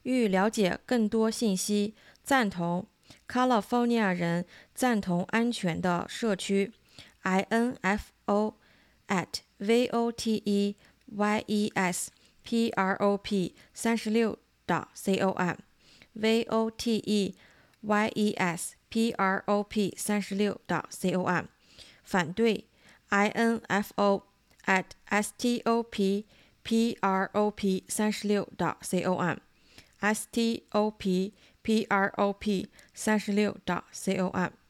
欲了解更多信息，赞同 California 人赞同安全的社区 info at voteyesprop 36.com voteyesprop 反对 info at stop prop 36.com stop prop 36.com